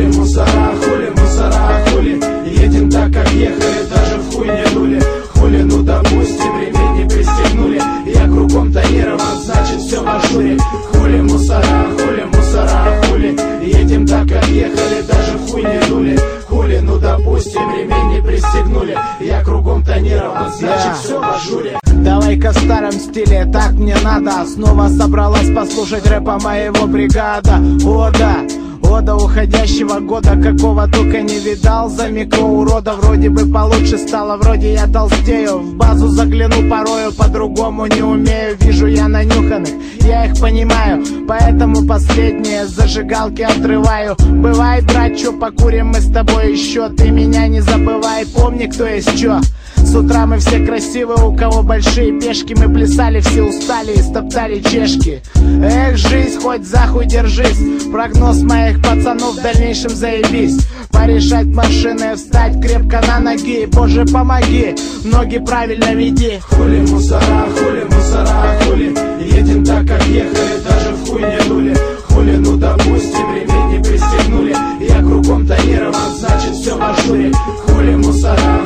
мусора, хули. Едем так, как ехали, даже в хуй не дули. Хули, ну допустим, ремень не пристегнули. Я кругом тонирован, значит все в ажуре. Хули, мусора, хули. Едем так, как ехали, даже в хуй не дули. Хули, ну допустим, ремень не пристегнули. Я кругом тонирован, значит все в ажуре. Давай-ка в старом стиле, так мне надо. Снова собралась послушать рэпа моего бригада. Ода уходящего года, какого только не видал. За микроурода вроде бы получше стало, вроде я толстею. В базу загляну порою, по-другому не умею. Вижу я нанюханных, я их понимаю, поэтому последние зажигалки отрываю. Бывай, брат, чё, покурим мы с тобой еще. Ты меня не забывай, помни, кто есть чё. С утра мы все красивые, у кого большие пешки. Мы плясали, все устали и стоптали чешки. Эх, жизнь, хоть за хуй держись. Прогноз моих пацанов в дальнейшем заебись. Порешать машины, встать крепко на ноги. Боже, помоги, ноги правильно веди. Хули, мусора, хули. Едем так, как ехали, даже в хуй не дули. Хули, ну допустим, ремень не пристегнули. Я кругом тонирован, значит все в ажуре. Хули, мусора,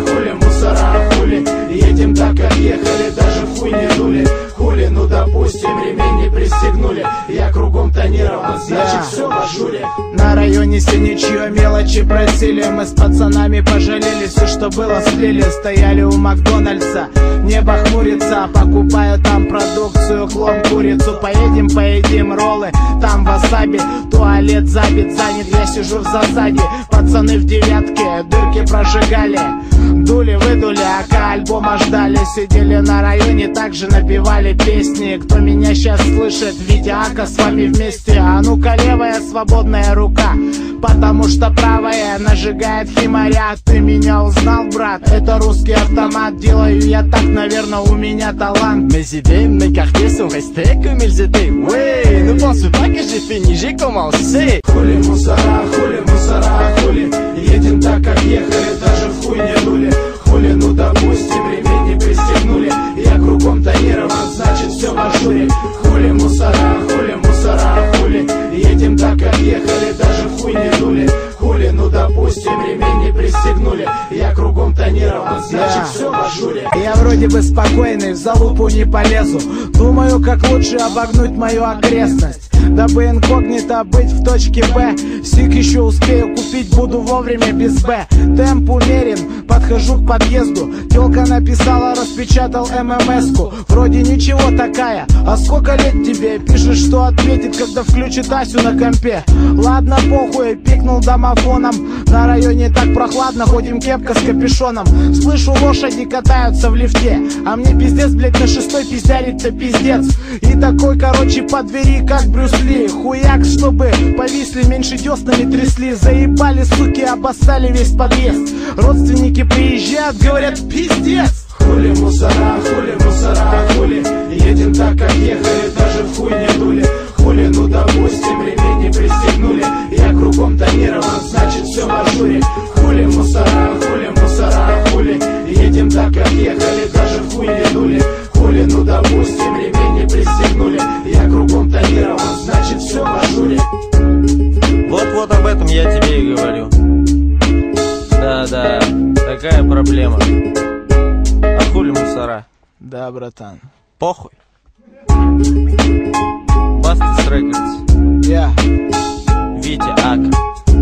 хули. Едем так, как ехали, даже в хуй не дули. Хули, ну допустим, ремень не пристегнули. Я кругом тонирован, значит все в ажуре. На районе Синичье мелочи просили. Мы с пацанами пожалели, все, что было, слили. Стояли у Макдональдса, небо хмурится. Покупаю там продукцию, клон, курицу. Поедим роллы, там васаби. Туалет забит, занят, я сижу в засаде. Пацаны в девятке дырки прожигали. Дули, выдули, ака альбома ждали. Сидели на районе, также напевали песни. Кто меня сейчас слышит, Витя, Ака, с вами вместе. А ну-ка, левая свободная рука, потому что правая нажигает химаря. Ты меня узнал, брат? Это русский автомат. Делаю я так, наверное, у меня талант. Mes idées, mes quartiers sont restés comme ils étaient. Ouais, ne pense pas que j'ai fini, j'ai commencé. Хули, мусора, хули. Едем так, как ехали, даже в хуй не дули. Хули, ну допустим, ремень не пристегнули. Я кругом тонирован, значит все в ажуре. Хули, мусора, хули. Едем так, как ехали, даже в хуй не дули. Хули, ну допустим, ремень не пристегнули. Я кругом тонирован, значит все в ажуре. Я вроде бы спокойный, в залупу не полезу. Думаю, как лучше обогнуть мою окрестность, дабы инкогнито быть в точке Б. Сик еще успею купить, буду вовремя без Б. Темп умерен, подхожу к подъезду. Телка написала, распечатал ММС-ку. Вроде ничего такая, а сколько лет тебе? Пишет, что ответит, когда включит Асю на компе. Ладно, похуй, пикнул домофоном. На районе так прохладно, ходим кепка с капюшоном. Слышу, лошади катаются в лифте, а мне пиздец, блять, на шестой пиздярить-то пиздец. И такой, короче, по двери, как Брюс Ли. Хуяк, чтобы повисли, меньше деснами трясли. Заебали, суки, обоссали весь подъезд. Родственники приезжают, говорят, пиздец. Хули, мусора, хули. Едем так, как ехали, даже в хуй не дули. Хули, ну допустим, ремень не пристегнули. Я кругом тонирован, значит все в ажуре. Хули, мусора, хули. Едем так, как ехали, даже в хуй не дули. Хули, ну допустим, ремень не пристегнули. Я кругом тонирован, значит все в ажуре. Вот об этом я тебе и говорю. Да, такая проблема. А хули мусора? Да, братан. Похуй. Бастис Рекордс. Я Витя Ака.